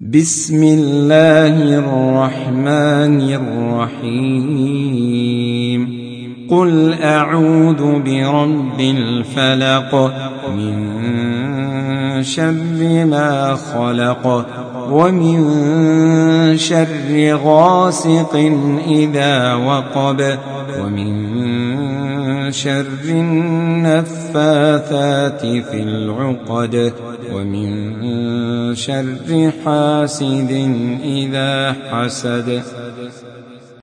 بسم الله الرحمن الرحيم قل أعوذ برب الفلق من شر ما خلق ومن شر غاسق إذا وقب ومن شر النفاثات في العقد ومن شر حاسد إذا حسد.